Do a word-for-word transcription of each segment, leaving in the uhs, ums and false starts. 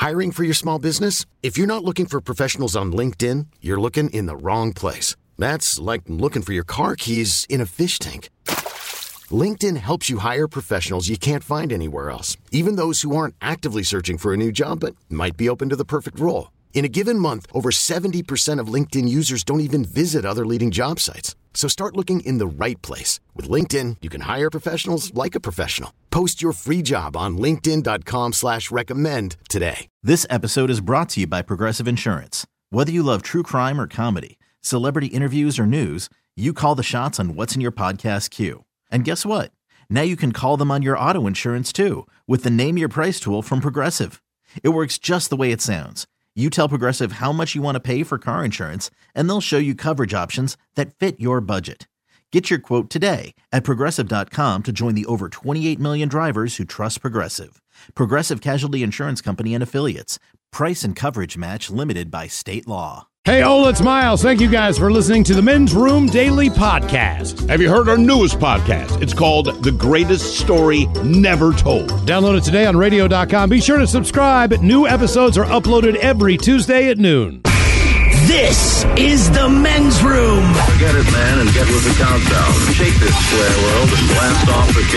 Hiring for your small business? If you're not looking for professionals on LinkedIn, you're looking in the wrong place. That's like looking for your car keys in a fish tank. LinkedIn helps you hire professionals you can't find anywhere else, even those who aren't actively searching for a new job but might be open to the perfect role. In a given month, over seventy percent of LinkedIn users don't even visit other leading job sites. So start looking in the right place. With LinkedIn, you can hire professionals like a professional. Post your free job on linkedin.com slash recommend today. This episode is brought to you by Progressive Insurance. Whether you love true crime or comedy, celebrity interviews or news, you call the shots on what's in your podcast queue. And guess what? Now you can call them on your auto insurance too with the Name Your Price tool from Progressive. It works just the way it sounds. You tell Progressive how much you want to pay for car insurance, and they'll show you coverage options that fit your budget. Get your quote today at Progressive dot com to join the over twenty-eight million drivers who trust Progressive. Progressive Casualty Insurance Company and Affiliates. Price and coverage match limited by state law. Hey, Ola, it's Miles. Thank you guys for listening to the Men's Room Daily Podcast. Have you heard our newest podcast? It's called The Greatest Story Never Told. Download it today on radio dot com. Be sure to subscribe. New episodes are uploaded every Tuesday at noon. This is the Men's Room. Get it, man, and get with the countdown. Shake this square world and blast off for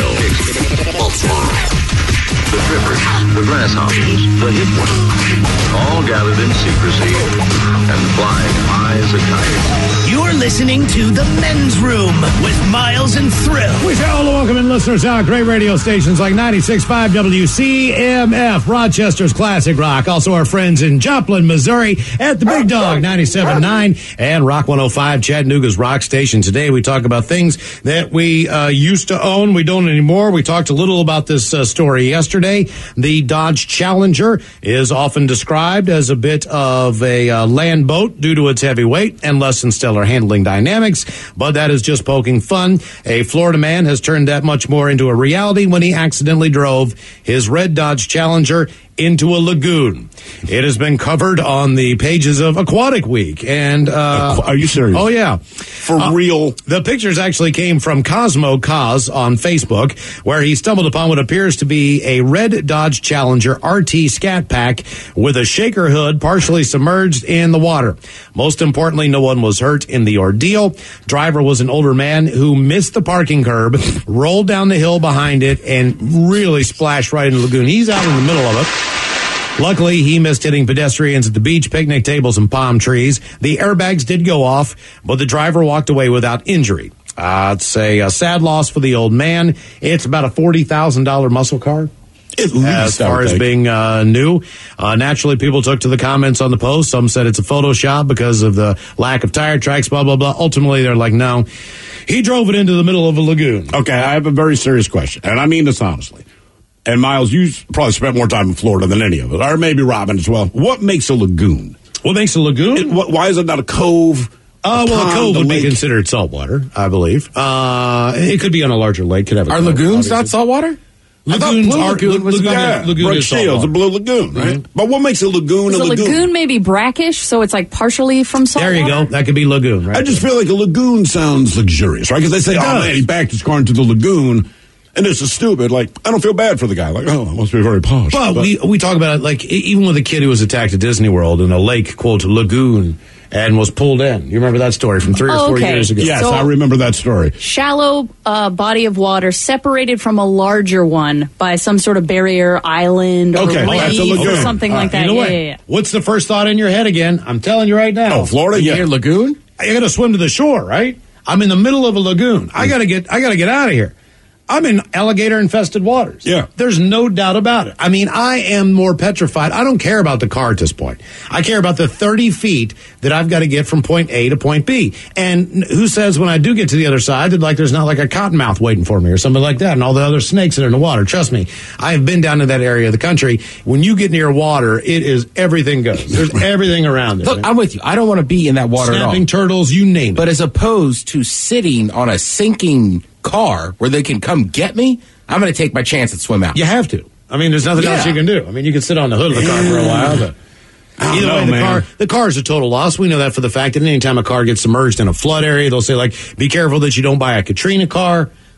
Kicksville. The trippers, the grasshoppers, the hip ones, all gathered in secrecy and flying high as a kite. You're listening to the Men's Room with Miles and Thrill. We say hello, welcome in listeners on great radio stations like ninety-six point five W C M F, Rochester's Classic Rock. Also our friends in Joplin, Missouri at the Big Dog ninety-seven point nine and Rock one oh five, Chattanooga's Rock Station. Today we talk about things that we uh, used to own, we don't anymore. We talked a little about this uh, story yesterday. The Dodge Challenger is often described as a bit of a uh, land boat due to its heavy weight and less than stellar handling dynamics, but that is just poking fun. A Florida man has turned that much more into a reality when he accidentally drove his red Dodge Challenger into a lagoon. It has been covered on the pages of Aquatic Week. And uh, are you serious? Oh, yeah. For uh, real? The pictures actually came from Cosmo Cos on Facebook, where he stumbled upon what appears to be a red Dodge Challenger R T Scat Pack with a shaker hood partially submerged in the water. Most importantly, no one was hurt in the ordeal. Driver was an older man who missed the parking curb, rolled down the hill behind it, and really splashed right in the lagoon. He's out in the middle of it. Luckily, he missed hitting pedestrians at the beach, picnic tables, and palm trees. The airbags did go off, but the driver walked away without injury. Uh, it's a, a sad loss for the old man. It's about a forty thousand dollars muscle car. At least, as far as being uh, new. Uh, naturally, people took to the comments on the post. Some said it's a Photoshop because of the lack of tire tracks, blah, blah, blah. Ultimately, they're like, no, he drove it into the middle of a lagoon. Okay, I have a very serious question, and I mean this honestly. And, Miles, you probably spent more time in Florida than any of us, or maybe Robin as well. What makes a lagoon? What makes a lagoon? It, what, why is it not a cove? Uh, a well, pond, a cove a would lake? be considered saltwater, I believe. Uh, it could be on a larger lake. Could have a Are cove, lagoons obviously. not saltwater? Lagoons Blue are Lagoon was lagoon, Yeah, lagoon Brooke is Shields, saltwater. a blue lagoon, right? Mm-hmm. But what makes a lagoon Is a a lagoon? lagoon maybe brackish, so it's like partially from saltwater? There you go. That could be lagoon, right? I just feel like a lagoon sounds luxurious, right? Because they say, It oh, does. man, he backed his car into the lagoon. And this is stupid. Like, I don't feel bad for the guy. Like, oh, it must be very posh. But, but we we talk about it like e- even with a kid who was attacked at Disney World in a lake, quote, lagoon, and was pulled in. You remember that story from three or Oh, four okay. years ago? yes, So- I remember that story. Shallow uh, body of water separated from a larger one by some sort of barrier island or Okay, reef that's a or lagoon. something All like right, that. either Yeah, way, yeah, yeah. what's the first thought in your head again? I'm telling you right now. Oh, Florida? Yeah. Near lagoon? I got to swim to the shore, right? I'm in the middle of a lagoon. I got to get I got to get out of here. I'm in alligator-infested waters. Yeah. There's no doubt about it. I mean, I am more petrified. I don't care about the car at this point. I care about the thirty feet that I've got to get from point A to point B. And who says when I do get to the other side that like there's not like a cottonmouth waiting for me or something like that and all the other snakes that are in the water. Trust me, I have been down to that area of the country. When you get near water, it is everything goes. There's everything around there. Look, I'm with you. I don't want to be in that water at all. Snapping turtles, you name it. But as opposed to sitting on a sinking car where they can come get me, I'm going to take my chance and swim out. You have to. I mean, there's nothing Yeah. else you can do. I mean, you can sit on the hood of the car for a while, but I either don't way, know, the man. car the car is a total loss. We know that for the fact that anytime a car gets submerged in a flood area, they'll say like, be careful that you don't buy a Katrina car.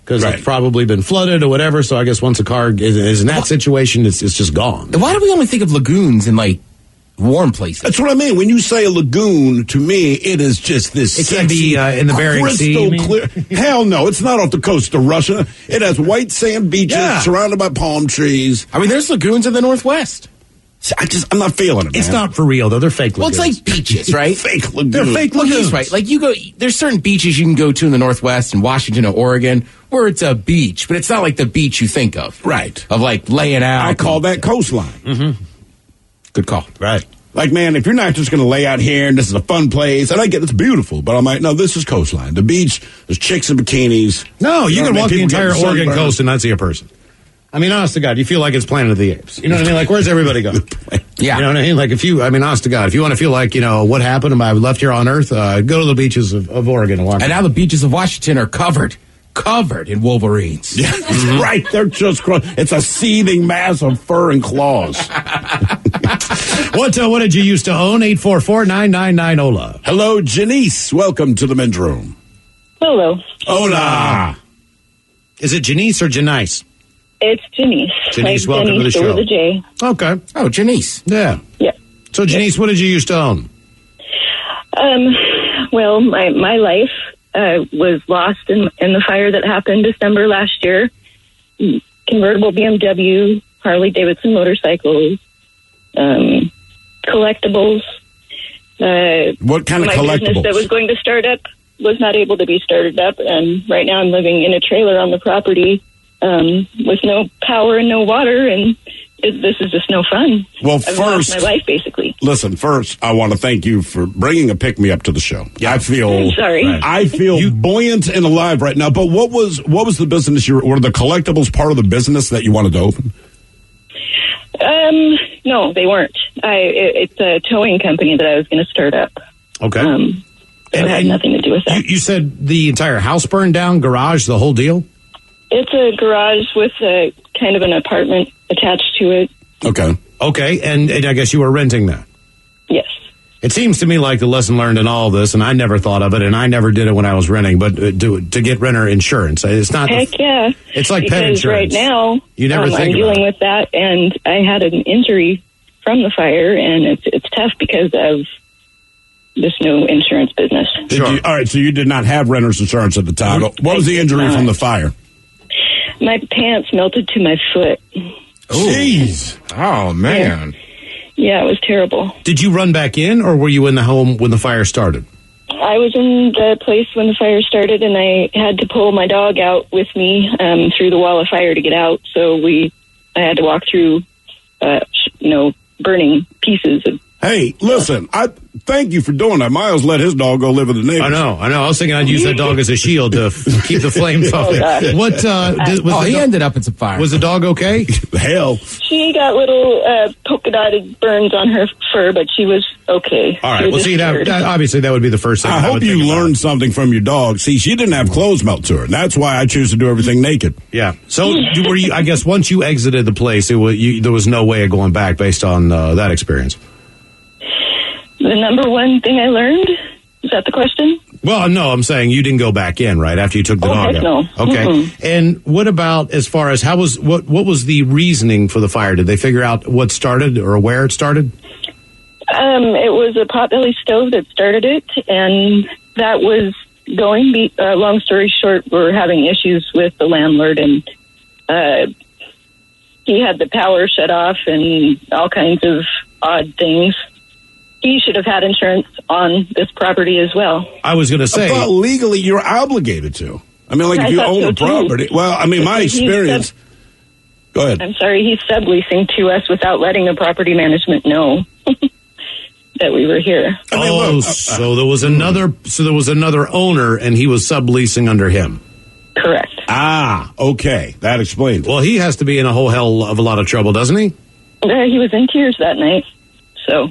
because Right. it's probably been flooded or whatever. So I guess once a car is, is in that situation, it's, it's just gone. Why do we only think of lagoons in like warm places? That's what I mean. When you say a lagoon, to me, it is just this. It can sexy, be, uh, in the Bering Sea, crystal you mean? clear. Hell no, it's not off the coast of Russia. It has white sand beaches Yeah. surrounded by palm trees. I mean, there's lagoons in the Northwest. I just, I'm not feeling it. It's man. not for real, though. They're fake Well, it's lagoons. like beaches, right? fake lagoons. They're fake Well, lagoons. he's right. Like you go, there's certain beaches you can go to in the Northwest, in Washington or Oregon, where it's a beach, but it's not like the beach you think of. Right. Of like laying out. I call that coastline. Mm-hmm. Good call. Right. Like, man, if you're not just going to lay out here and this is a fun place, and I get it's beautiful, but I'm like, no, this is coastline. The beach, there's chicks in bikinis. No, you know can what I walk mean? the People entire getting Oregon sunburned. coast and not see a person. I mean, honest to God, you feel like it's Planet of the Apes. You know what I mean? Like, where's everybody going? Yeah. You know what I mean? Like, if you, I mean, honest to God, if you want to feel like, you know, what happened and I left here on Earth, uh, go to the beaches of, of Oregon and walk. And now the beaches of Washington are covered, covered in wolverines. Yeah, that's right. They're just, cro- it's a seething mass of fur and claws. What, uh, what did you used to own? eight four four, nine nine nine, O L A. Hello, Janice. Welcome to the men's room. Hello. Hola. Is it Janice or Janice? It's Janice. Janice, like welcome to the Janice show. With a J. Okay. Oh, Janice. Yeah. Yeah. So, Janice, what did you used to own? Um. Well, my my life uh, was lost in in the fire that happened December last year. Convertible B M W, Harley Davidson motorcycles, um, collectibles. Uh, What kind of my business collectibles? that was going to start up was not able to be started up, and right now I'm living in a trailer on the property um, with no power and no water, and it, this is just no fun. Well, I've first- lost my life basically. Listen, first, I want to thank you for bringing a pick-me-up to the show. I feel... I'm sorry. Right. I feel buoyant and alive right now. But what was what was the business you were, were the collectibles part of the business that you wanted to open? Um, no, they weren't. I it, it's a towing company that I was going to start up. Okay. Um, it And- had and nothing to do with that. You, you said the entire house burned down, garage, the whole deal? It's a garage with a kind of an apartment attached to it. Okay. Okay, and, and I guess you were renting that. Yes. It seems to me like the lesson learned in all this, and I never thought of it, and I never did it when I was renting, but uh, to, to get renter insurance. It's not. Heck yeah. It's like pet because insurance. right now, You never um, think I'm about dealing it. with that, and I had an injury from the fire, and it's it's tough because of this new insurance business. Did Sure. you- all right, so you did not have renter's insurance at the time. What was the I did injury not. from the fire? My pants melted to my foot. Jeez. Oh, man. Yeah, it was terrible. Did you run back in, or were you in the home when the fire started? I was in the place when the fire started, and I had to pull my dog out with me um, through the wall of fire to get out. So we, I had to walk through, uh, sh- you know, burning pieces of. Hey, listen, I thank you for doing that. Miles let his dog go live with the neighbors. I know, I know. I was thinking I'd use that dog as a shield to f- keep the flames off Oh, there. God. What, uh, did, was, Oh, the he do- ended up in some fire. was the dog okay? Hell. She got little uh, polka dotted burns on her fur, but she was okay. All She right, was well, see, that, scared. that, obviously that would be the first thing I I hope would you think about. learned something from your dog. See, she didn't have clothes melt to her. And that's why I choose to do everything naked. Yeah. So, you- were you, I guess once you exited the place, it was, you, there was no way of going back based on uh, that experience. The number one thing I learned, is that the question? Well, no, I'm saying you didn't go back in, right, after you took the Oh, dog heck out. no. Okay. Mm-mm. And what about as far as how was what what was the reasoning for the fire? Did they figure out what started or where it started? Um, it was a potbelly stove that started it, and that was going. Be, uh, long story short, we're having issues with the landlord, and uh, he had the power shut off and all kinds of odd things. He should have had insurance on this property as well. I was going to say, But legally, you're obligated to. I mean, like I if you thought own so, a too. property. Well, I mean, my He's experience. sub- Go ahead. I'm sorry, he's subleasing to us without letting the property management know that we were here. I mean, oh, look, uh, so there was another, so there was another owner, and he was subleasing under him. Correct. Ah, okay, that explains. Well, he has to be in a whole hell of a lot of trouble, doesn't he? Uh, he was in tears that night, so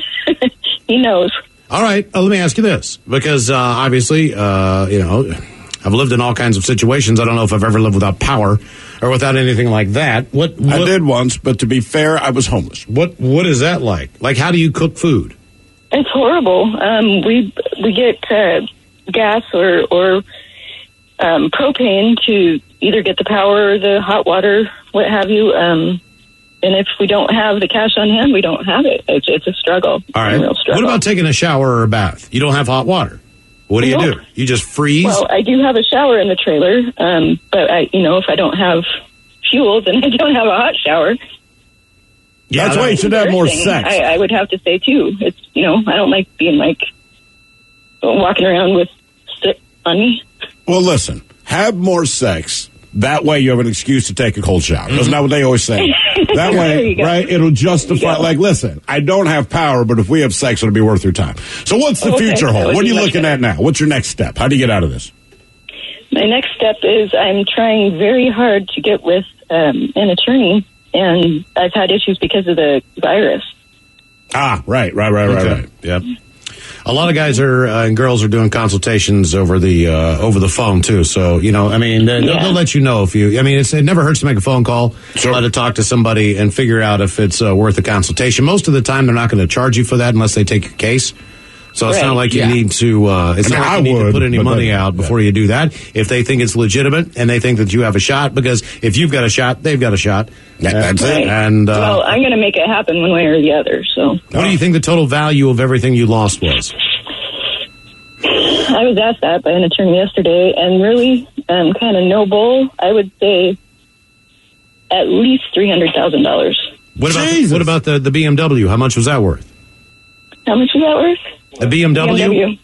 he knows. All right, uh, let me ask you this, because uh, obviously, uh, you know, I've lived in all kinds of situations. I don't know if I've ever lived without power or without anything like that. What, what I did once, but to be fair, I was homeless. What What is that like? Like, how do you cook food? It's horrible. Um, we we get uh, gas or or um, propane to either get the power or the hot water, what have you. Um, and if we don't have the cash on hand, we don't have it. It's, it's a struggle. All right. A real struggle. What about taking a shower or a bath? You don't have hot water. What do you Nope. do? You just freeze? Well, I do have a shower in the trailer, um, but I, you know, if I don't have fuel, then I don't have a hot shower. Yeah, That's why you should have more Embarrassing, sex. I, I would have to say too. It's, you know, I don't like being like walking around with soot on me. Well, listen, have more sex. That way you have an excuse to take a cold shower. Isn't that what they always say? That There way, you go. right, it'll justify, go. like, listen, I don't have power, but if we have sex, it'll be worth your time. So what's the Okay, future that hold? would What are be you much looking better. at now? What's your next step? How do you get out of this? My next step is I'm trying very hard to get with um, an attorney, and I've had issues because of the virus. Ah, right, right, right, right, Okay. right. Yep. A lot of guys are uh, and girls are doing consultations over the uh, over the phone too. So you know, I mean, they, Yeah. they'll let you know if you. I mean, it's, it never hurts to make a phone call, Sure. uh, to talk to somebody and figure out if it's uh, worth a consultation. Most of the time, they're not going to charge you for that unless they take your case. So it's Right. not like you Yeah. need to. Uh, it's I mean, not like I you need would, to put any but money then- out yeah. before you do that. If they think it's legitimate and they think that you have a shot, because if you've got a shot, they've got a shot. Yeah, that's Uh, it. And uh, well, I'm going to make it happen one way or the other. So what do you think the total value of everything you lost was? I was asked that by an attorney yesterday, and really, um, kind of no bull. I would say at least three hundred thousand dollars. What about Jesus. what about the the B M W? How much was that worth? How much was that worth? The B M W. B M W.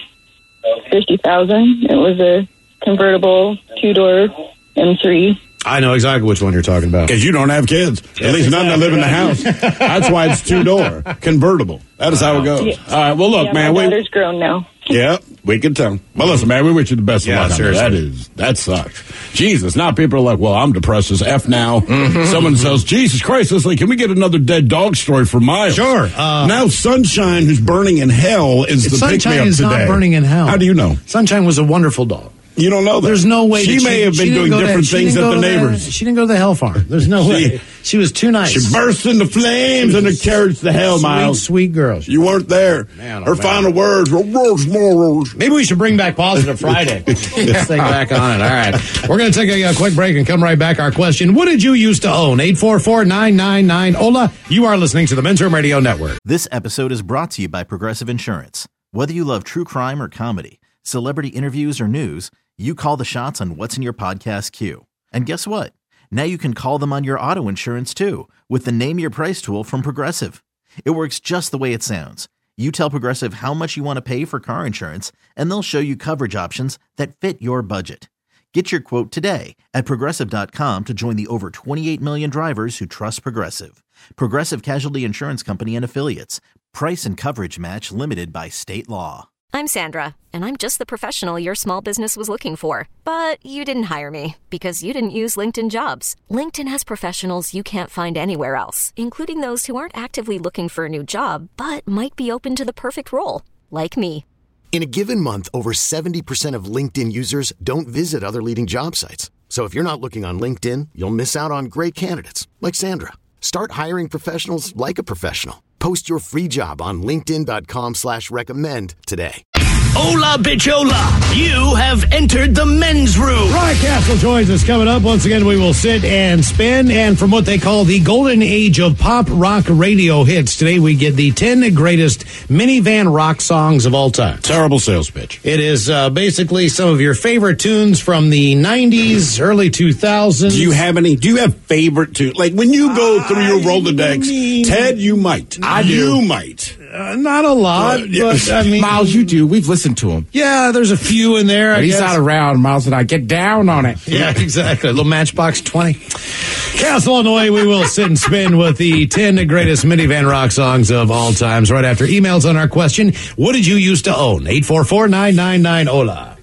Fifty thousand. It was a convertible two door M three. I know exactly which one you're talking about. Because you don't have kids. At least none that live in the house. That's why it's two-door, convertible. That is how it goes. Yeah. All right, well, look, Yeah, man. my we, daughter's grown now. yeah, we can tell. Well, listen, man, we wish you the best of Yeah, luck on that. seriously. That is, that sucks. Jesus, now people are like, well, I'm depressed as F now. Mm-hmm. Someone says, Jesus Christ, it's like, can we get another dead dog story for Miles? Sure. Uh, now Sunshine, who's burning in hell, is the Sunshine pick-me-up is today. not burning in hell. How do you know? Sunshine was a wonderful dog. You don't know that. There's no way. She that may have she been didn't doing go to- different she things didn't at go the to neighbors. She didn't go to the hell farm. There's no She- way. She was too nice. She burst into flames and it carried to hell, sweet, Miles. sweet girl. You weren't there. Man, oh, Her man. final words were words, more words. Maybe we should bring back Positive Friday. Get this thing back on it. All right. We're going to take a, a quick break and come right back. Our question, what did you used to own? eight four four, nine nine nine, O L A. You are listening to the Men's Room Radio Network. This episode is brought to you by Progressive Insurance. Whether you love true crime or comedy, celebrity interviews or news, you call the shots on what's in your podcast queue. And guess what? Now you can call them on your auto insurance too with the Name Your Price tool from Progressive. It works just the way it sounds. You tell Progressive how much you want to pay for car insurance, and they'll show you coverage options that fit your budget. Get your quote today at Progressive dot com to join the over twenty-eight million drivers who trust Progressive. Progressive Casualty Insurance Company and Affiliates. Price and coverage match limited by state law. I'm Sandra, and I'm just the professional your small business was looking for. But you didn't hire me because you didn't use LinkedIn Jobs. LinkedIn has professionals you can't find anywhere else, including those who aren't actively looking for a new job, but might be open to the perfect role, like me. In a given month, over seventy percent of LinkedIn users don't visit other leading job sites. So if you're not looking on LinkedIn, you'll miss out on great candidates like Sandra. Start hiring professionals like a professional. Post your free job on linkedin dot com slash recommend today. Hola, bichola. You have entered the men's room. Ryan Castle joins us coming up. Once again, we will sit and spin. And from what they call the golden age of pop rock radio hits, today we get the ten greatest minivan rock songs of all time. Terrible sales pitch. It is uh, basically some of your favorite tunes from the nineties, early two thousands. Do you have any? Do you have favorite tunes? Like when you go through your Rolodex, mean- Ted, you might. I do. You might. Uh, not a lot, Uh, yeah. but I mean, Miles, you do. We've listened to him. yeah, there's a few in there. I When he's guess. not around, Miles and I get down on it. Yeah, exactly. A little Matchbox twenty. Castle on the way. We will sit and spin with the ten greatest minivan rock songs of all times right after emails on our question, what did you used to own? eight four four, nine nine nine, O L A.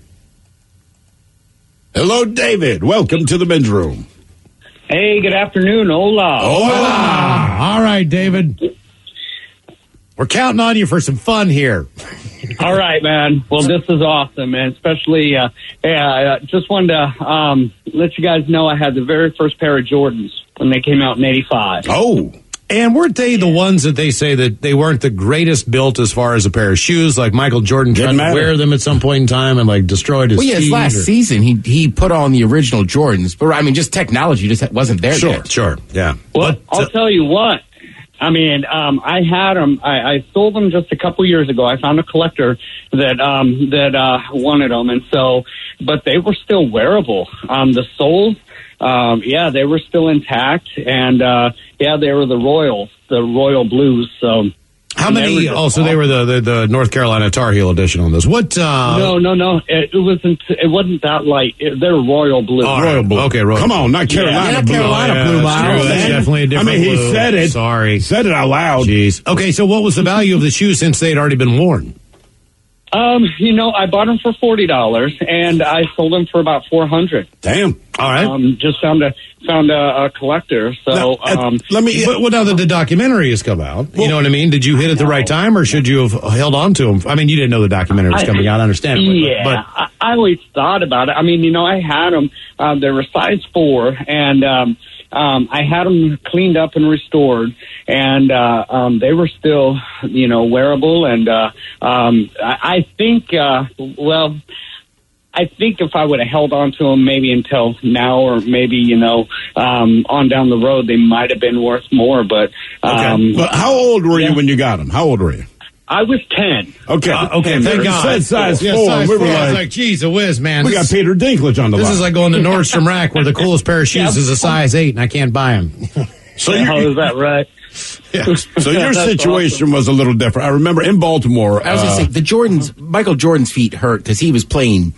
Hello, David. Welcome to the men's room. Hey, good afternoon. Hola. Hola. All right, David. We're counting on you for some fun here. All right, man. Well, this is awesome, man. Especially, uh, yeah, I just wanted to um, let you guys know I had the very first pair of Jordans when they came out in eighty-five. Oh, And weren't they the ones that they say that they weren't the greatest built as far as a pair of shoes? Like Michael Jordan tried Didn't to matter. wear them at some point in time and like destroyed his Well, yeah, his feet last or- season, he he put on the original Jordans, but I mean, just technology just wasn't there Sure, yet. sure, yeah. Well, But, I'll uh, tell you what. I mean, um, I had them. I, I sold them just a couple years ago. I found a collector that um, that uh, wanted them, and so, but they were still wearable. Um, the soles, um, yeah, they were still intact, and uh, yeah, they were the Royals, the Royal Blues. So, how and they many? were Oh, just so they were the, the the North Carolina Tar Heel edition on this. What? Uh, no, no, no. It, it wasn't. It wasn't that light. It, they're Royal Blue. All right. Royal blue. Okay, Royal Come blue. on, not Carolina Yeah, blue. Carolina Yeah, blue, that's Miles. true. That's Man. definitely a different I mean, he blue. said it. Sorry. Said it out loud. Jeez. Okay, so what was the value of the shoe since they had already been worn? Um, you know, I bought them for forty dollars, and I sold them for about four hundred. Damn. All right. Um, just found a found a, a collector. So, Now, uh, um, let me. But well, now that the documentary has come out, you know what I mean? Did you hit at the right time, or should you have held on to them? I mean, you didn't know the documentary was I- coming out, understandably. yeah, But, I, I always thought about it. I mean, you know, I had them. Uh, they were size four, and um, um, I had them cleaned up and restored, and uh, um, they were still, you know, wearable. And uh, um, I, I think, uh, well. I think if I would have held on to them maybe until now, or maybe, you know, um, on down the road, they might have been worth more. But um, Okay. But how old were yeah. you when you got them? How old were you? I was ten. Okay. uh, okay, And thank you God. said size Yeah, four. size we were four. I was like, like, geez, a whiz, man. we This- got Peter Dinklage on the This line. is like going to Nordstrom Rack where the coolest pair of shoes is a size eight and I can't buy them. so How you, is that right? Yeah. so your That's situation was a little different. I remember in Baltimore. I was uh, going to say, the Jordans, Michael Jordan's feet hurt because he was playing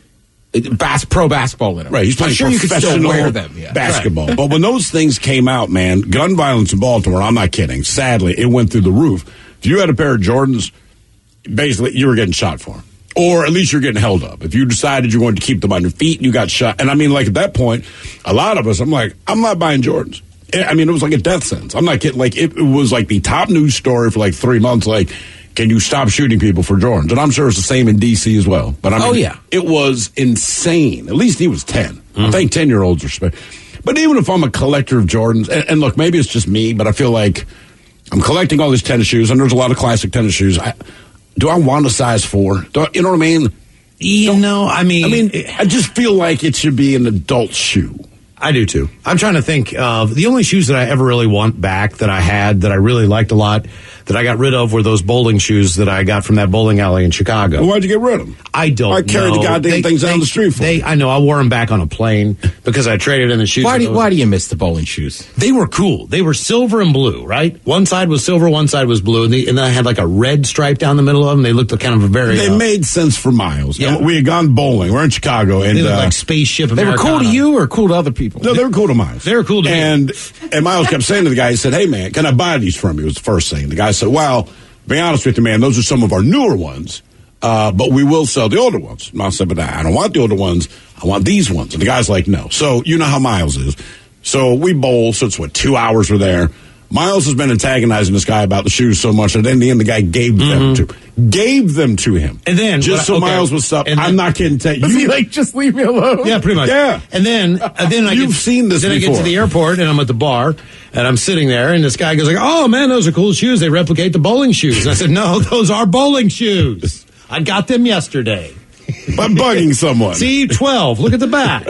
bas- pro basketball in them. Right, he's So I'm playing sure you could still professional wear them. Yeah. basketball. But when those things came out, man, gun violence in Baltimore, I'm not kidding. Sadly, it went through the roof. If you had a pair of Jordans, basically you were getting shot for them. Or at least you're getting held up. If you decided you're going to keep them on your feet, you got shot. And I mean, like at that point, a lot of us, I'm like, I'm not buying Jordans. I mean, it was like a death sentence. I'm not kidding. Like it, it was like the top news story for like three months. Like, can you stop shooting people for Jordans? And I'm sure it's the same in D C as well. But I mean, Oh, yeah. it was insane. At least he was ten. I think ten year olds are. Spe- but even if I'm a collector of Jordans, and, and look, maybe it's just me, but I feel like I'm collecting all these tennis shoes, and there's a lot of classic tennis shoes. I, do I want a size four? Do I, you know what I mean? You know, I mean, I mean, I just feel like it should be an adult shoe. I do too. I'm trying to think of the only shoes that I ever really want back that I had that I really liked a lot that I got rid of were those bowling shoes that I got from that bowling alley in Chicago. Well, why'd you get rid of them? I don't I carried know. the goddamn They- things they, down the street for they, you. I know. I wore them back on a plane because I traded in the shoes. Why with do, those. why do you miss the bowling shoes? They were cool. They were silver and blue, right? One side was silver, one side was blue, and, they, and then I had like a red stripe down the middle of them. They looked kind of a very. They uh, made sense for Miles. Yeah. And we had gone bowling. We're in Chicago, and they looked uh, like spaceship. They were cool to Americana. you or cool to other people? no, they were cool to Miles. They were cool to me. and and Miles kept saying to the guy, he said, "Hey man, can I buy these from you?" Was the first thing. The guy said, "Well, be honest with you, man, those are some of our newer ones, uh, but we will sell the older ones." And I said, "But I don't want the older ones. I want these ones." And the guy's like, "No." So you know how Miles is. So we bowl. So it's what two hours we're there. Miles has been antagonizing this guy about the shoes so much that in the end the guy gave them to gave them to him. And then just so okay. Miles would stop. And I'm then- not kidding. Ted. Was You he like, just leave me alone? Yeah, pretty much. Yeah. And then, and then I You've get, seen this Then I get before. to the airport and I'm at the bar and I'm sitting there and this guy goes like, "Oh man, those are cool shoes. They replicate the bowling shoes." And I said, "No, those are bowling shoes. I got them yesterday." by bugging someone. See, twelve. Look at the back.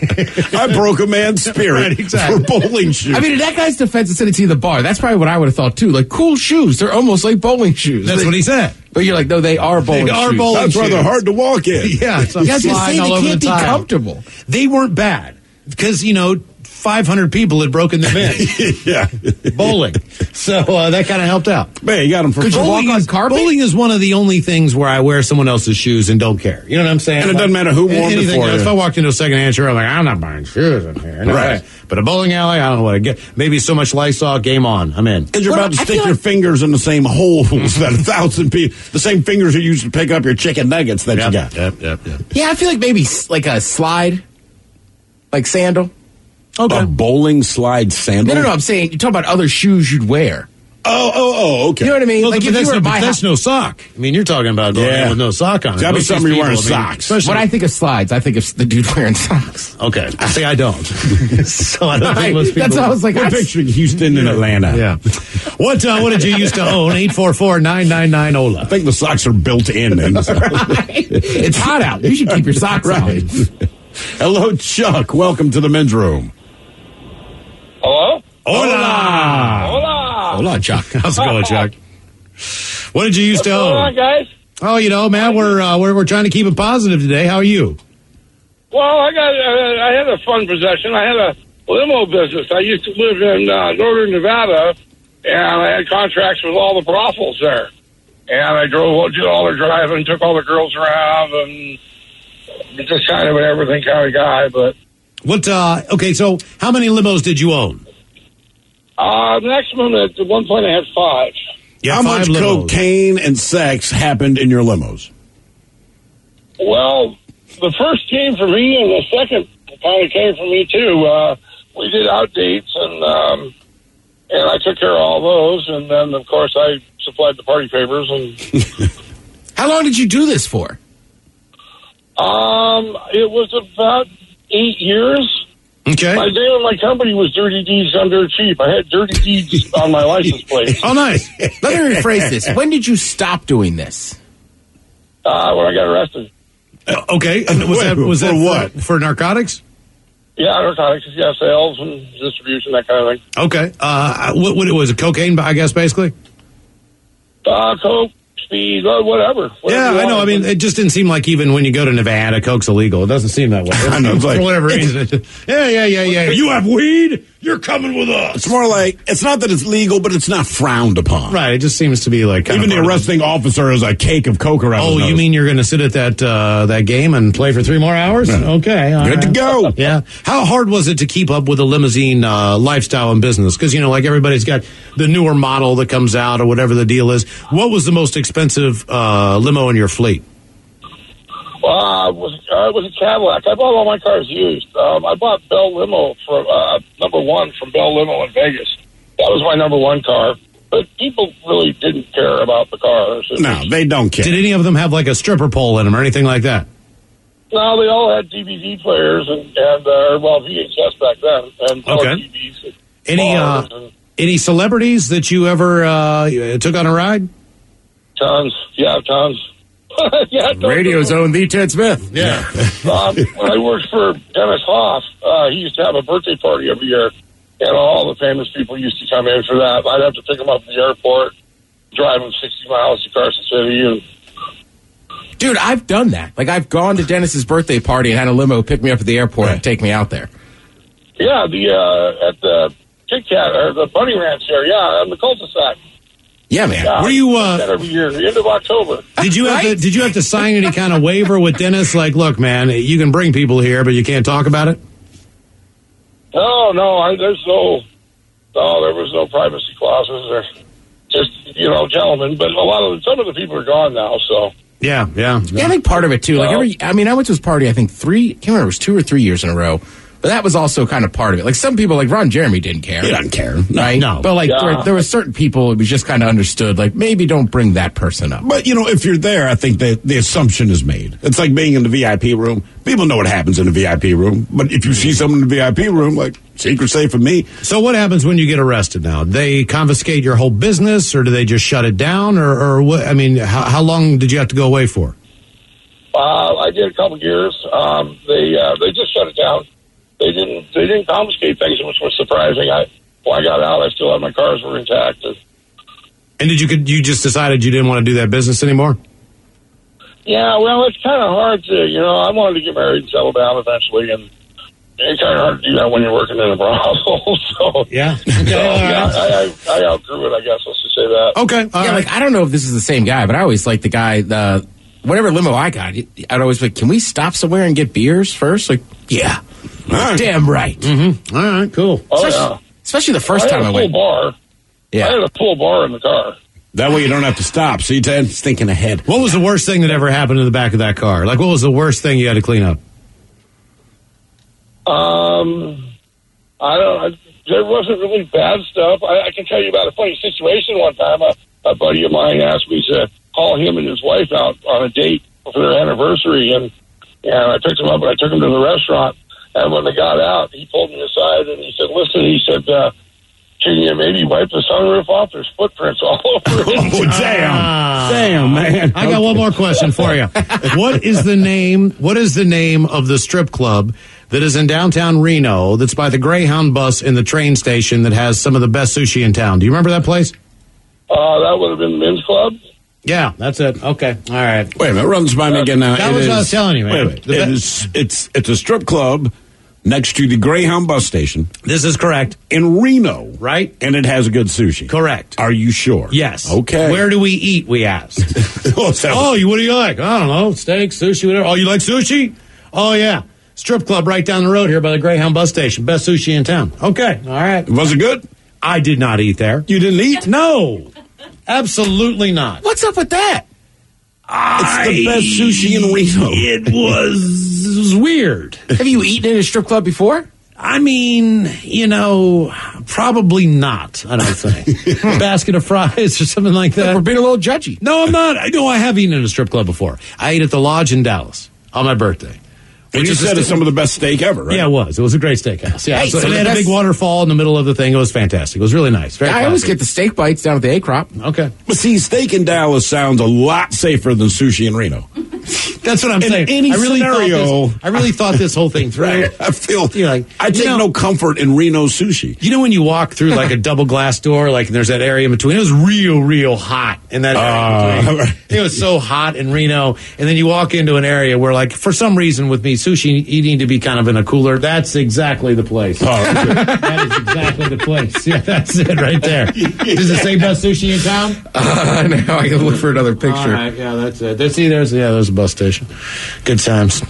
I broke a man's spirit Right, exactly. for bowling shoes. I mean, in that guy's defense, instead of to the bar, that's probably what I would have thought too. Like, cool shoes. They're almost like bowling shoes. That's They- what he said. But you're like, no, they are bowling They are shoes. bowling that's why they're shoes. hard to walk in. Yeah, so I'm You guys just say sliding all they over can't the be tile. comfortable. They weren't bad because you know five hundred people had broken them in yeah. bowling, so uh, that kind of helped out. Man, you got them for Could you free. walk on is, carpet? bowling is one of the only things where I wear someone else's shoes and don't care. You know what I'm saying? And it doesn't matter who wore 'em anything before else. you. If I walked into a secondhand store, I'm like, I'm not buying shoes in here. No Right. way. But a bowling alley, I don't know what I get. Maybe so much Lysol, game on. I'm in. Because you're Well, about to I stick feel your like- fingers in the same holes that a thousand people, the same fingers you use to pick up your chicken nuggets that you got. Yep, yep, yep. Yeah, I feel like maybe s- like a slide, like sandal. A bowling slide sandal. No, no, no. I'm saying you talk about other shoes you'd wear. Oh, oh, oh, okay. You know what I mean? Well, like but if that's, you were no, at my but that's house, no sock. I mean, you're talking about going Yeah. in with no sock on it. Gotta be Most something of these you're wearing people, I mean, socks. especially- when I think of slides, I think of the dude wearing socks. Okay. See, I don't. So I don't think most people. That's what I was like. We're that's- picturing Houston and Atlanta. Yeah. What uh, What did you used to own? eight four four, nine nine nine, O L A. I think the socks are built in. And It's hot out. You should keep your socks right. on. Hello, Chuck. Welcome to the men's room. Hello? Hola. Hola. Hold on, Chuck. How's it going, Chuck? What did you used to What's going on, own? guys? Oh, you know, man, we're, uh, we're we're trying to keep it positive today. How are you? Well, I got. Uh, I had a fun possession. I had a limo business. I used to live in uh, northern Nevada, and I had contracts with all the brothels there. And I drove, did all the driving, took all the girls around, and just kind of an everything kind of guy. But What? Uh, okay, so how many limos did you own? uh, maximum at one point I had five. Yeah, How five much limos. cocaine and sex happened in your limos? Well, the first came for me, and the second kind of came for me too. Uh, we did out dates, and um, and I took care of all those, and then of course I supplied the party favors. And How long did you do this for? um, it was about eight years. Okay. My name of my company was Dirty Deeds Under Cheap. I had Dirty Deeds on my license plate. Oh, nice. Let me rephrase this. When did you stop doing this? Uh, when I got arrested. Uh, okay, and was that was For that what? For, for narcotics? Yeah, narcotics, yeah, sales and distribution, that kind of thing. Okay. Uh, what, what it was? A cocaine, I guess, basically. Uh, coke, speed, uh, whatever. whatever Yeah, you I know. I want. mean, it just didn't seem like even when you go to Nevada, coke's illegal. It doesn't seem that way. I know, it's like- for whatever reason. Yeah, yeah, yeah, yeah. You have weed? You're coming with us. It's more like, it's not that it's legal, but it's not frowned upon. Right. It just seems to be like kind Even of the arresting officer is a cake of coke around Oh, his you nose. mean you're going to sit at that uh, that game and play for three more hours? Okay, all Good to right. go. Yeah. How hard was it to keep up with the limousine uh, lifestyle and business? Because, you know, like everybody's got the newer model that comes out or whatever the deal is. What was the most expensive uh, limo in your fleet? Uh, it was, uh, it was a Cadillac. I bought all my cars used. Um, I bought Bell Limo for uh, number one from Bell Limo in Vegas. That was my number one car. But people really didn't care about the cars. It No, was- they don't care. Did any of them have like a stripper pole in them or anything like that? No, they all had D V D players and, and uh, well, V H S back then. And Okay. T Vs and Any uh, bars and any celebrities that you ever uh, took on a ride? tons. Yeah, tons. yeah, tons. Radio Zone, the Ted Smith. Yeah. um, when I worked for Dennis Hoff, uh, he used to have a birthday party every year, and all the famous people used to come in for that. I'd have to pick them up at the airport, drive them sixty miles to Carson City, and Dude, I've done that. Like, I've gone to Dennis's birthday party and had a limo pick me up at the airport and take me out there. yeah, the uh, at the Kit Kat or the Bunny Ranch there, yeah, on the cul-de-sac. Yeah, man. Yeah, Were you, uh, that every year, the end of October. Did you have to, Right? did you have to sign any kind of waiver with Dennis? Like, look, man, you can bring people here, but you can't talk about it. No, no, I, there's no, no, there was no privacy clauses or just you know, gentlemen. But a lot of the, some of the people are gone now, so. Yeah, yeah. Yeah, I think part of it too. Like Well- every, I mean, I went to his party. I think three. Can't remember. It was two or three years in a row. But that was also kind of part of it. Like some people, like Ron Jeremy, didn't care. He doesn't care. No, right? no. But like Yeah. there, there were certain people. It was just kind of understood. Like maybe don't bring that person up. But, you know, if you're there, I think that the assumption is made. It's like being in the V I P room. People know what happens in the V I P room. But if you see someone in the V I P room, like, secret safe for me. So what happens when you get arrested now? They confiscate your whole business, or do they just shut it down, or, or what? I mean, how, how long did you have to go away for? Uh, I did a couple years. Um, they uh, they just shut it down. They didn't they didn't confiscate things, which was surprising. I when I got out, I still had my cars were intact. And, And did you could you just decided you didn't want to do that business anymore? yeah, well, it's kind of hard to you know. I wanted to get married and settle down eventually, and it's kind of hard to do that when you're working in a brothel. So Yeah. so, yeah, I, I, I outgrew it. I guess let's just say that. Okay. all yeah, right. like I don't know if this is the same guy, but I always like the guy. The whatever limo I got, I'd always be like, can we stop somewhere and get beers first? Like, yeah, right. damn right. Mm-hmm. All right. Cool. Oh especially, yeah, especially the first I had time a I full went. bar. Yeah. I had a full bar in the car. That way you don't have to stop. See, Ted? It's thinking ahead. What was the worst thing that ever happened in the back of that car? Like, what was the worst thing you had to clean up? Um, I don't. I, there wasn't really bad stuff. I, I can tell you about a funny situation one time. A, a buddy of mine asked me to call him and his wife out on a date for their anniversary, and and I picked him up and I took him to the restaurant. And when they got out, he pulled me aside and he said, "Listen," he said, uh, "can you maybe wipe the sunroof off? There's footprints all over it." Oh, damn. Damn, man. I got one more question for you. What is the name, what is the name of the strip club that is in downtown Reno that's by the Greyhound bus in the train station that has some of the best sushi in town? Do you remember that place? Uh, that would have been the men's club. Yeah, that's it. Okay. All right. Wait a minute. Runs by me again now. That It was is- what I was telling you, man. Wait a minute. The It be- is, it's, it's a strip club next to the Greyhound bus station. This is correct. In Reno. Right. And it has good sushi. Correct. Are you sure? Yes. Okay. Where do we eat, we asked. Oh, so- Oh, you, what do you like? I don't know. Steak, sushi, whatever. Oh, you like sushi? Oh, yeah. Strip club right down the road here by the Greyhound bus station. Best sushi in town. Okay. All right. Was it good? I did not eat there. You didn't eat? No. Absolutely not. What's up with that? It's the best sushi in Reno. It was, it was weird. Have you eaten in a strip club before? I mean, you know, probably not, I don't think. Basket of fries or something like that. We're being a little judgy. No, I'm not. I know I have eaten in a strip club before. I ate at the Lodge in Dallas on my birthday. And you said it's some of the best steak ever, right? Yeah, it was. It was a great steakhouse. Yeah, Hey, so some it of had the a big best- waterfall in the middle of the thing. It was fantastic. It was really nice. Very I always classy. get the steak bites down at the A-Crop. Okay. But see, steak in Dallas sounds a lot safer than sushi in Reno. That's what I'm In saying. any I really scenario- thought this, I really thought this whole thing through. Right. I feel You're like, I you take know- no comfort in Reno sushi. You know when you walk through like a double glass door, like there's that area in between. It was real, real hot in that area. Uh, in between. It was so hot in Reno, and then you walk into an area where, like, for some reason, with me sushi eating to be kind of in a cooler, that's exactly the place. Oh, okay. That is exactly the place. Yeah, that's it right there. Does it say best sushi in town? Uh, now I can look for another picture. All right, yeah, that's it. There's, see, there's yeah, there's a bus station. Good times.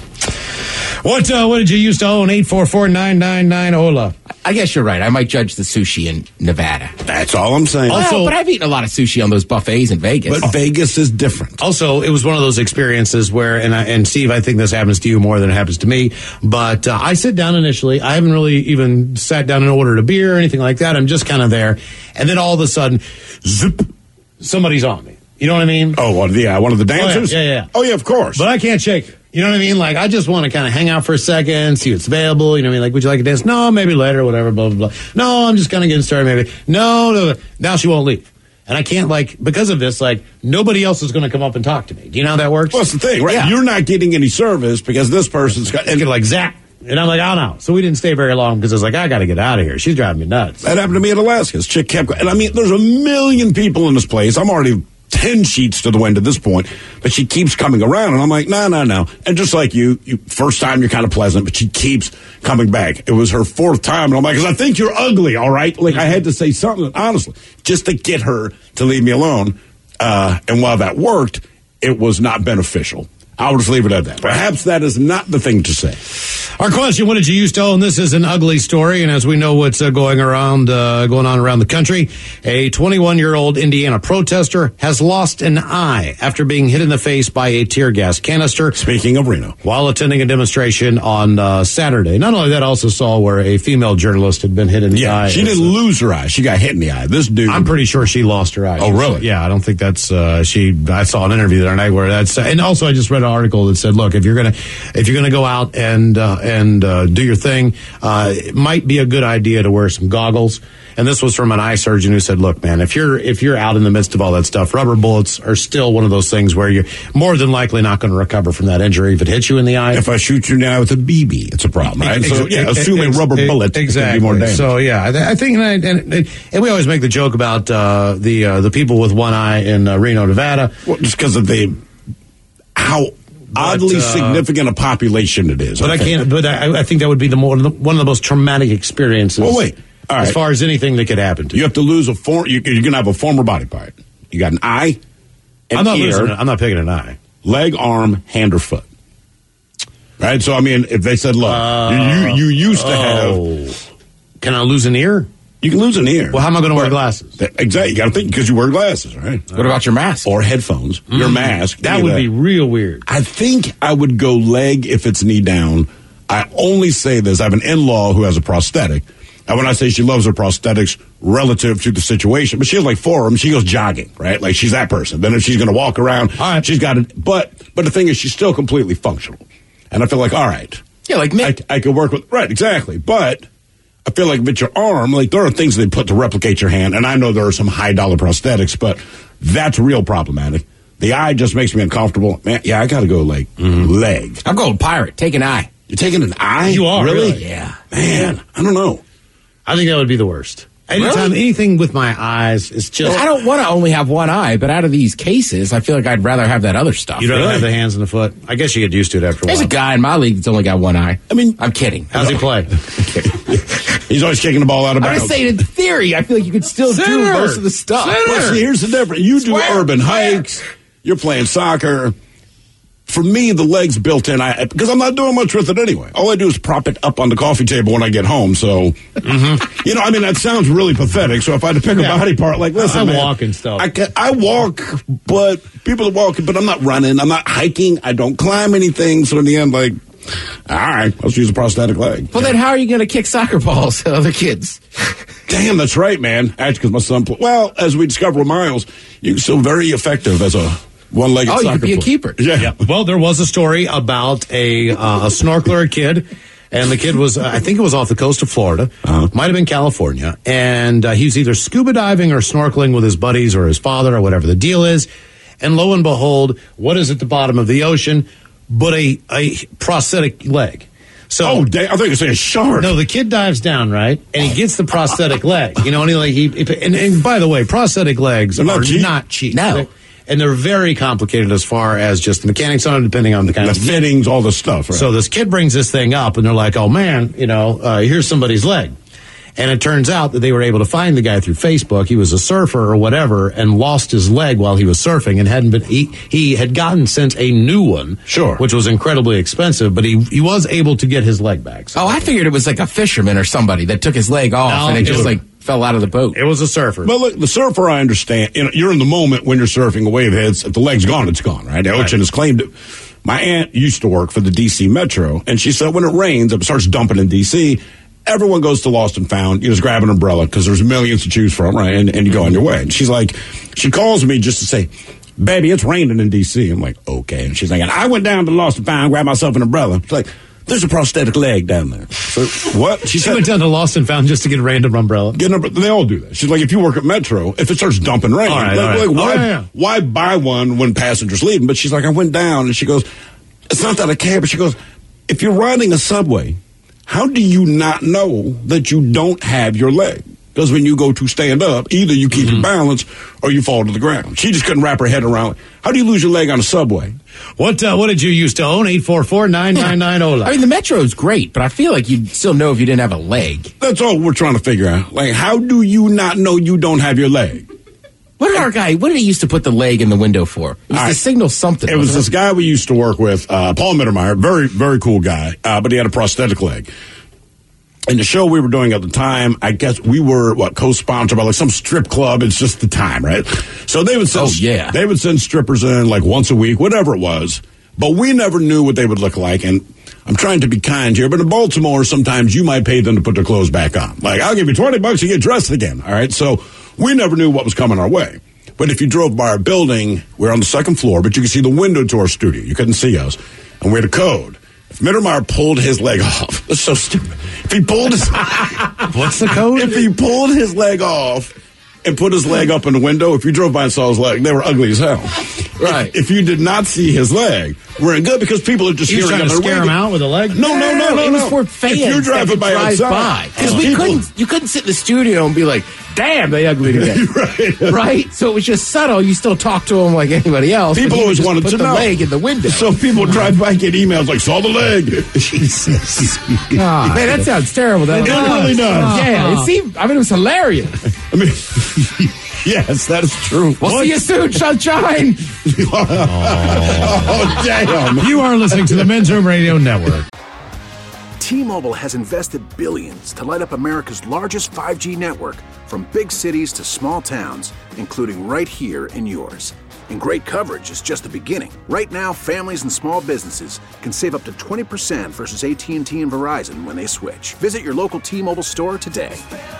What uh, what did you used to own? eight four four, nine nine nine, O L A. I guess you're right. I might judge the sushi in Nevada. That's all I'm saying. Also- Well, but I've eaten a lot of sushi on those buffets in Vegas. But Vegas is different. Also, it was one of those experiences where, and, I, and Steve, I think this happens to you more than it happens to me, but uh, I sit down initially. I haven't really even sat down and ordered a beer or anything like that. I'm just kind of there. And then all of a sudden, zip, somebody's on me. You know what I mean? Oh, what, yeah, one of the dancers? Oh, yeah, yeah, yeah. Oh, yeah, of course. But I can't shake it. You know what I mean? Like, I just want to kind of hang out for a second, see what's available. You know what I mean? Like, would you like to dance? No, maybe later, whatever, blah, blah, blah. No, I'm just kind of getting started, maybe. No, no, now she won't leave. And I can't, like, because of this, like, nobody else is going to come up and talk to me. Do you know how that works? Well, that's the thing, right? Yeah. You're not getting any service because this person's got. And get like, zap. And I'm like, oh, no. So we didn't stay very long because I was like, I got to get out of here. She's driving me nuts. That happened to me in Alaska. This chick kept, and I mean, there's a million people in this place. I'm already ten sheets to the wind at this point, but she keeps coming around, and I'm like, no, no, no. And just like you, you first time you're kind of pleasant, but she keeps coming back. It was her fourth time, and I'm like, because I think you're ugly, all right? Like, I had to say something, honestly, just to get her to leave me alone. Uh, and while that worked, it was not beneficial. I will just leave it at that. Perhaps that is not the thing to say. Our question, what did you used to own? This is an ugly story, and as we know what's uh, going around, uh, going on around the country, a twenty-one-year-old Indiana protester has lost an eye after being hit in the face by a tear gas canister. Speaking of Reno. While attending a demonstration on uh, Saturday. Not only that, also saw where a female journalist had been hit in the Yeah, eye. she didn't lose her eye. She got hit in the eye. This dude. I'm pretty sure she lost her eye. Oh, really? Yeah, I don't think that's, uh, she, I saw an interview the other night where that's, and also I just read an article that said, look, if you're gonna, if you're gonna go out and, uh, and, uh, do your thing, uh, it might be a good idea to wear some goggles. And this was from an eye surgeon who said, look, man, if you're, if you're out in the midst of all that stuff, rubber bullets are still one of those things where you're more than likely not going to recover from that injury if it hits you in the eye. If I shoot you now with a B B, it's a problem, right? So, yeah, Ex- assuming ex- rubber ex- bullets exactly. can be more dangerous. So yeah, I, I think, and, I, and, and we always make the joke about uh, the uh, the people with one eye in uh, Reno, Nevada. Well, just because of the how oddly uh, significant a population it is. But I, can't. But I, I think that would be the more one of the most traumatic experiences. Well, wait. All right. As far as anything that could happen to You you, have to lose a form. You, you're going to have a former body part. You got an eye, an I'm not ear, losing it. I'm not picking an eye. leg, arm, hand, or foot. Right. So I mean, if they said, "Look, Uh, you, you you used to oh. have," Can I lose an ear? you can lose an ear. Well, how am I going to wear glasses? That- exactly. You got to think because you wear glasses, right? What about your mask? Or headphones. Your mask. That any of would be real weird. I think I would go leg if it's knee down. I only say this. I have an in-law who has a prosthetic. And when I say she loves her prosthetics relative to the situation, but she has like four of them. She goes jogging, right? Like she's that person. Then if she's going to walk around, all right. she's got it. But but the thing is, she's still completely functional. And I feel like, all right. Yeah, like me. I, I could work with, right, exactly. But I feel like with your arm, like there are things they put to replicate your hand. And I know there are some high dollar prosthetics, but that's real problematic. The eye just makes me uncomfortable. Man, yeah, I got to go like mm-hmm. leg. I'm going pirate. Take an eye. You're taking an eye? You are, really? really? Yeah. Man, I don't know. I think that would be the worst. Anytime, really? anything with my eyes is just... I don't want to only have one eye, but out of these cases, I feel like I'd rather have that other stuff. You'd rather really? have the hands and the foot? I guess you get used to it after a while. There's a guy in my league that's only got one eye. I mean... I'm kidding. How's he play? He's always kicking the ball out of bounds. I'm just saying, in theory, I feel like you could still Center. do most of the stuff. Well, see, here's the difference. You do Square. urban hikes. You're playing soccer. For me, the leg's built in, I, because I'm not doing much with it anyway. All I do is prop it up on the coffee table when I get home. So, mm-hmm. you know, I mean, that sounds really pathetic. So if I had to pick yeah. a body part, like, listen, I man, walk and stuff. I, can, I walk, but people are walking, but I'm not running. I'm not hiking. I don't climb anything. So in the end, like, all right, let's use a prosthetic leg. Well, then how are you going to kick soccer balls at other kids? Damn, that's right, man. Actually, because my son, play, well, as we discovered with Miles, you're still very effective as a one-legged oh, soccer you could be player. a keeper. Yeah. yeah. Well, there was a story about a, uh, a snorkeler kid, and the kid was, uh, I think it was off the coast of Florida, uh-huh. might have been California, and uh, he was either scuba diving or snorkeling with his buddies or his father or whatever the deal is, and lo and behold, what is at the bottom of the ocean but a, a prosthetic leg? So, oh, I thought you were saying a shark. No, the kid dives down, right, and he gets the prosthetic leg. You know, and he like he, and, and by the way, prosthetic legs They're not are cheap. not cheap. No. They're, and they're very complicated as far as just the mechanics on it, depending on the kind the of fittings, all the stuff. Right? So this kid brings this thing up, and they're like, "Oh man, you know, uh, here's somebody's leg." And it turns out that they were able to find the guy through Facebook. He was a surfer or whatever, and lost his leg while he was surfing, and hadn't been. He, he had gotten sent a new one, sure, which was incredibly expensive, but he he was able to get his leg back. So oh, I figured it was like a fisherman or somebody that took his leg off No, and it, it just was- like fell out of the boat. It was a surfer. But look, the surfer, I understand. You know, you're in the moment when you're surfing, a wave hits. If the leg's gone, it's gone, right? The ocean Right. has claimed it. My aunt used to work for the D C Metro, and she said when it rains, it starts dumping in D C, everyone goes to Lost and Found. You just grab an umbrella because there's millions to choose from, right? And, and you go on your way. And she's like, she calls me just to say, baby, it's raining in D C. I'm like, okay. And she's like, and I went down to Lost and Found, grabbed myself an umbrella. She's like, there's a prosthetic leg down there. So what? She She said, went down to Lost and Found just to get a random umbrella. Get an, they all do that. She's like, if you work at Metro, if it starts dumping rain, All right, like, all right. like, why, Oh, yeah, yeah. why buy one when passengers leaving? But she's like, I went down, and she goes, it's not that I care, but she goes, if you're riding a subway, how do you not know that you don't have your leg? Because when you go to stand up, either you keep Mm-hmm. your balance or you fall to the ground. She just couldn't wrap her head around, how do you lose your leg on a subway? What uh, what did you used to own? eight four four, nine nine nine, O L A. I mean, the Metro's great, but I feel like you'd still know if you didn't have a leg. That's all we're trying to figure out. Like, how do you not know you don't have your leg? What did our guy, what did he used to put the leg in the window for? It was All to right. signal something. It was wasn't this guy we used to work with, uh, Paul Mittermeier, very, very cool guy, uh, but he had a prosthetic leg. And the show we were doing at the time, I guess we were, what, co-sponsored by like some strip club. It's just the time, right? So they would send, Oh, yeah. they would send strippers in like once a week, whatever it was. But we never knew what they would look like. And I'm trying to be kind here, but in Baltimore, sometimes you might pay them to put their clothes back on. Like, I'll give you twenty bucks to get dressed again. All right. So we never knew what was coming our way. But if you drove by our building, we're on the second floor, but you could see the window to our studio. You couldn't see us. And we had a code. If Mittermeier pulled his leg off, that's so stupid. If he pulled his, What's the code? if he pulled his leg off and put his leg up in the window, if you drove by and saw his leg, they were ugly as hell. Right. If, if you did not see his leg, we're in good because people are just He was hearing trying to him. scare him out with a leg? No, no, no, no, it was no. for fans. If you're driving that by drive outside, because uh, we people- couldn't, you couldn't sit in the studio and be like, "Damn, they ugly today," right. right? So it was just subtle. You still talk to them like anybody else. but People he would always just wanted put to the know. leg in the window. So people drive by and get emails like, saw the leg. Jesus. God. Man, that sounds terrible. That It really does. Yeah, it seemed. I mean, it was hilarious. I mean, yes, that is true. We'll see you soon, sunshine. Oh, damn. You are listening to the Men's Room Radio Network. T-Mobile has invested billions to light up America's largest five G network, from big cities to small towns, including right here in yours. And great coverage is just the beginning. Right now, families and small businesses can save up to twenty percent versus A T and T and Verizon when they switch. Visit your local T-Mobile store today.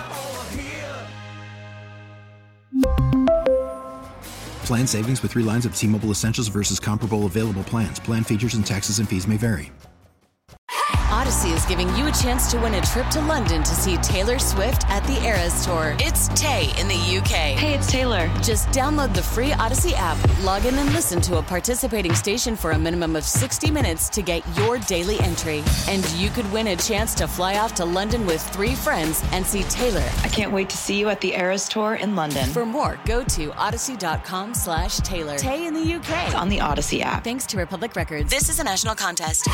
Plan savings with three lines of T-Mobile Essentials versus comparable available plans. Plan features and taxes and fees may vary. Odyssey is giving you a chance to win a trip to London to see Taylor Swift at the Eras Tour. It's Tay in the U K. Hey, it's Taylor. Just download the free Odyssey app, log in and listen to a participating station for a minimum of sixty minutes to get your daily entry. And you could win a chance to fly off to London with three friends and see Taylor. I can't wait to see you at the Eras Tour in London. For more, go to odyssey.com slash Taylor. Tay in the U K. It's on the Odyssey app. Thanks to Republic Records. This is a national contest.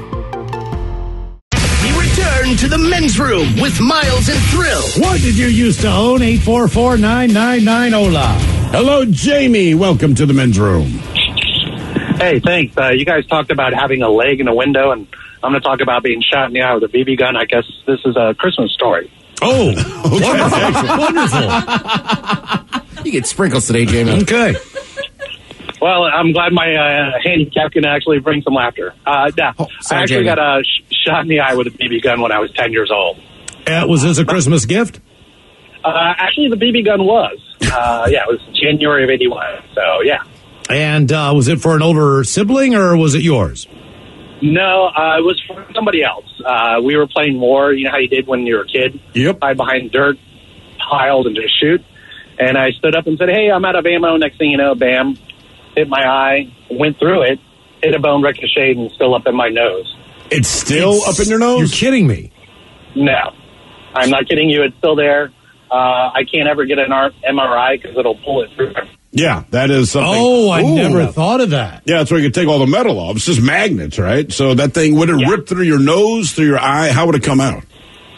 Return to the men's room with Miles and Thrill. What did you used to own? eight four four, nine nine nine, Hola. Hello, Jamie. Welcome to the men's room. Hey, thanks. Uh, you guys talked about having a leg in a window, and I'm going to talk about being shot in the eye with a B B gun. I guess this is a Christmas story. Oh, wonderful. Wonderful. You get sprinkles today, Jamie. Okay. Well, I'm glad my uh, handicap can actually bring some laughter. Uh, yeah, oh, sorry, I actually Jamie. got uh, sh- shot in the eye with a B B gun when I was ten years old. Uh, was this a Christmas gift? Uh, actually, the B B gun was. Uh, yeah, it was January of eighty-one. So, yeah. And uh, was it for an older sibling or was it yours? No, uh, it was for somebody else. Uh, we were playing war. You know how you did when you were a kid? Yep. Hide behind dirt, piled, and just shoot. And I stood up and said, hey, I'm out of ammo. Next thing you know, bam. Hit my eye, went through it, hit a bone, ricocheted, and still up in my nose. It's still It's- up in your nose? You're kidding me. No, I'm not kidding you. It's still there. Uh, I can't ever get an M R I because it'll pull it through. Yeah, that is something. Oh, I Ooh. never thought of that. Yeah, that's where you can take all the metal off. It's just magnets, right? So that thing, would it Yeah. rip through your nose, through your eye? How would it come out?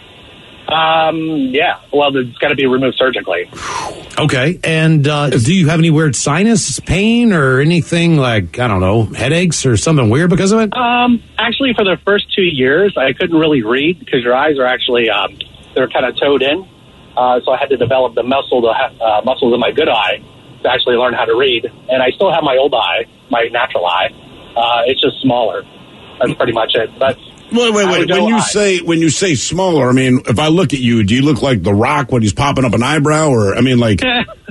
Um, yeah, well, it's got to be removed surgically. Okay. And uh, do you have any weird sinus pain or anything like, I don't know, headaches or something weird because of it? Um, actually, for the first two years, I couldn't really read because your eyes are actually, um, they're kind of towed in. Uh, so I had to develop the muscle, to ha- uh, muscles in my good eye to actually learn how to read. And I still have my old eye, my natural eye. Uh, it's just smaller. That's pretty much it. But Wait, wait, I wait. would go When you eye. say when you say smaller, I mean, if I look at you, do you look like The Rock when he's popping up an eyebrow, or I mean, like?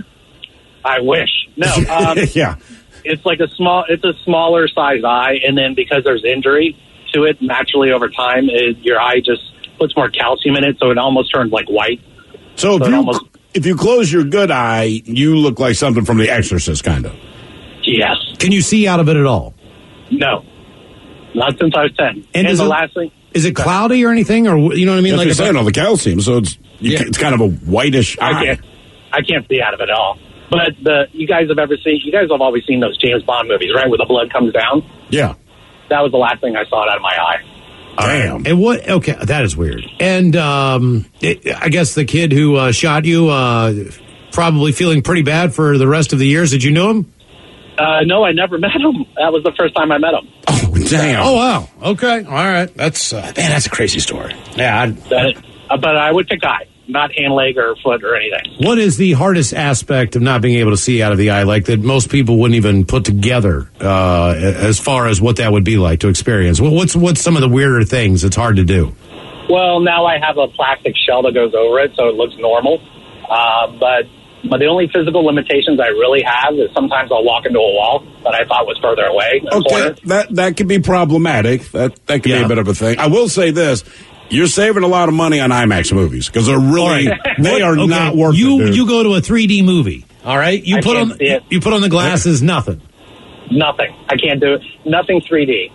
I wish. No. Um, yeah. It's like a small, it's a smaller size eye. And then because there's injury to it, naturally over time, it, your eye just puts more calcium in it. So it almost turns like white. So if So it you almost- if you close your good eye, you look like something from The Exorcist, kind of. Yes. Can you see out of it at all? No. Not since I was ten. And And, is the it- last thing. Is it cloudy or anything? Or, you know what I mean? That's Like what if you're saying, I- all the calcium, so it's you Yeah. ca- it's kind of a whitish I eye. can't. I can't see out of it at all. But the you guys have ever seen? You guys have always seen those James Bond movies, right? Where the blood comes down. Yeah. That was the last thing I saw out of my eye. Damn. And what? Okay, that is weird. And um, it, I guess the kid who uh, shot you uh, probably feeling pretty bad for the rest of the years. Did you know him? Uh, no, I never met him. That was the first time I met him. Oh, damn. Oh wow. Okay. All right. That's uh, man. That's a crazy story. Yeah. I'd, But, uh, but I would pick eye, not hand, leg, or foot or anything. what is the hardest aspect of not being able to see out of the eye, like that most people wouldn't even put together, uh, as far as what that would be like to experience? What- What's what's some of the weirder things it's hard to do? Well, now I have a plastic shell that goes over it, so it looks normal. Uh, but but the only physical limitations I really have is sometimes I'll walk into a wall that I thought was further away. a Okay, corner. that that could be problematic. That that could be Yeah. a bit of a thing. I will say this: you're saving a lot of money on IMAX movies because they're really they are Okay, not worth you it. Dude. you go to a three D movie. All right. You I put can't on see it. you put on the glasses. Nothing. Nothing. I can't do it. Nothing three D.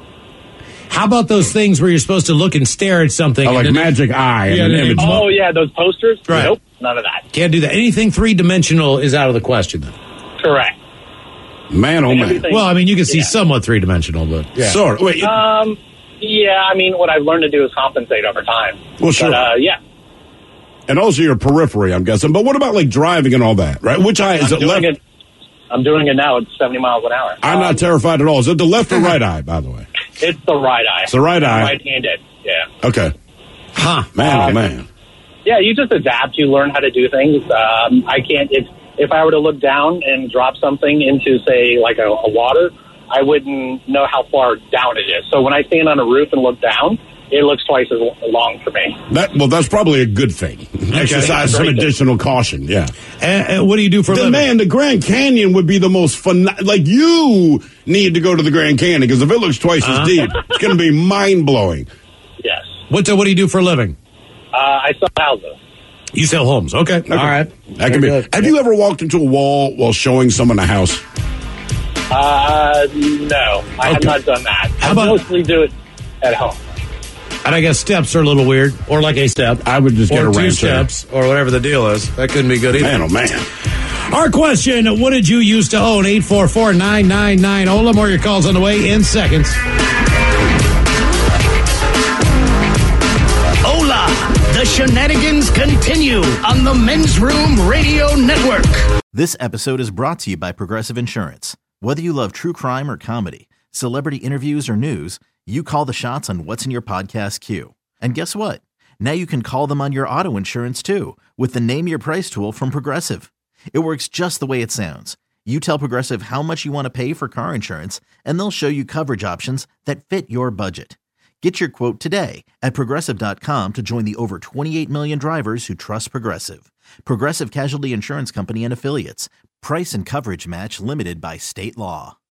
How about those things where you're supposed to look and stare at something? Oh, like and then- magic eye and Yeah, an then it image. mo- Oh, yeah, those posters? Right. Nope, none of that. Can't do that. Anything three dimensional is out of the question. Then. Correct. Man, oh man. Everything- Well, I mean, you can see Yeah. somewhat three dimensional, but yeah. Sort of. Wait, Um, yeah, I mean, what I've learned to do is compensate over time. Well, sure. But, uh, yeah. and also your periphery, I'm guessing. But what about like driving and all that? Right? Which eye is I'm it? doing Left? it. I'm doing it now. It's seventy miles an hour. I'm Um, not terrified at all. Is it the left or right eye? By the way. It's the right eye. It's the right eye. Right-handed, yeah. Okay. Huh. Man, oh Um, man. Yeah, you just adapt. You learn how to do things. Um, I can't. If if I were to look down and drop something into, say, like a, a water, I wouldn't know how far down it is. So when I stand on a roof and look down, it looks twice as long for me. That well, that's probably a good thing. Exercise some additional caution. Yeah. And, and what do you do for a the living? Man, the Grand Canyon would be the most fun. Like, you need to go to the Grand Canyon because if it looks twice Uh-huh. as deep, it's going to be mind blowing. Yes. What uh, What do you do for a living? Uh, I sell houses. You sell homes. Okay. All right. That can be. Have you ever walked into a wall while showing someone a house? Uh, no, I have Okay. not done that. How I about- mostly do it at home. And I guess steps are a little weird, or like a step. I would just or get a two rancher. steps, or whatever the deal is. That couldn't be good either. Man, oh man. Our question, what did you used to own? eight four four, nine nine nine, O L A. More your calls on the way in seconds. Hola! The shenanigans continue on the Men's Room Radio Network. This episode is brought to you by Progressive Insurance. Whether you love true crime or comedy, celebrity interviews or news, you call the shots on what's in your podcast queue. And guess what? Now you can call them on your auto insurance too with the Name Your Price tool from Progressive. It works just the way it sounds. You tell Progressive how much you want to pay for car insurance, and they'll show you coverage options that fit your budget. Get your quote today at Progressive dot com to join the over twenty-eight million drivers who trust Progressive. Progressive Casualty Insurance Company and Affiliates. Price and coverage match limited by state law.